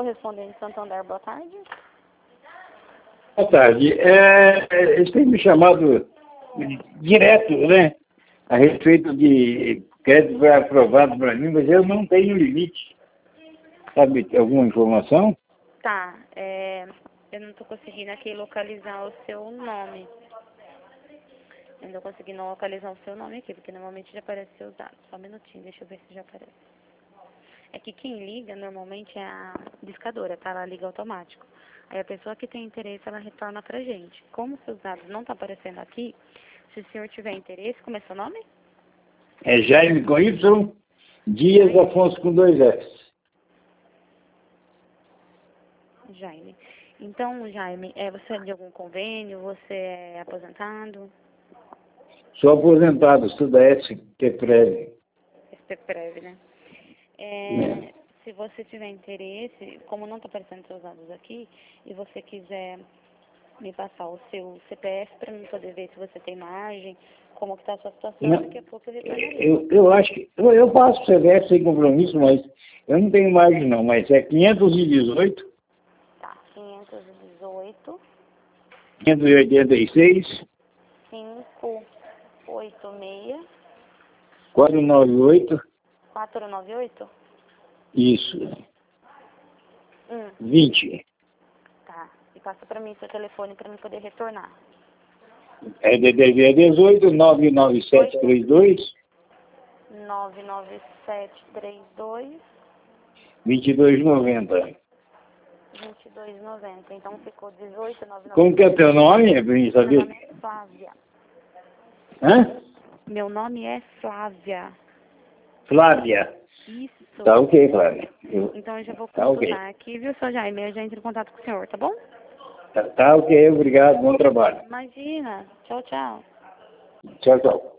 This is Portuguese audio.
correspondente Santander, boa tarde. Boa tarde. Eles têm me chamado direto, né? A respeito de crédito foi aprovado para mim, mas eu não tenho limite. Sabe alguma informação? Tá, eu não tô conseguindo aqui localizar o seu nome. Eu não tô conseguindo localizar o seu nome aqui, porque normalmente já aparece seus dados. Só um minutinho, deixa eu ver se já aparece. É que quem liga normalmente é a discadora, tá? Ela liga automático. Aí a pessoa que tem interesse, ela retorna pra gente. Como seus dados não tá aparecendo aqui, se o senhor tiver interesse, como é seu nome? É Jaime com Y, Dias Afonso com 2 Fs. Jaime. Então, Jaime, você é de algum convênio? Você é aposentado? Sou aposentado, sou da SPPrev. SPPrev, né? Se você tiver interesse, como não está aparecendo seus dados aqui, e você quiser me passar o seu CPF para mim poder ver se você tem margem, como que está a sua situação, Não, daqui a pouco eu retornaria. eu acho que... Eu passo o CPF sem compromisso, mas eu não tenho margem não, mas é 518... Tá, 518... 586... 586... 498... 498? Isso. 20. Tá, e passa para mim seu telefone para mim poder retornar. É DDD 18 99732 99732 2290. 2290. Então ficou 18,990. Como que é teu nome, pra mim Meu saber? nome é Flávia. Hã? Meu nome é Flávia. Flávia. Isso. Tá ok, Flávia. Então eu já vou Tá ok. consultar aqui, viu, seu Jaime? Eu já entro em contato com o senhor, tá bom? Tá ok, obrigado, bom trabalho. Imagina. Tchau, tchau. Tchau, tchau.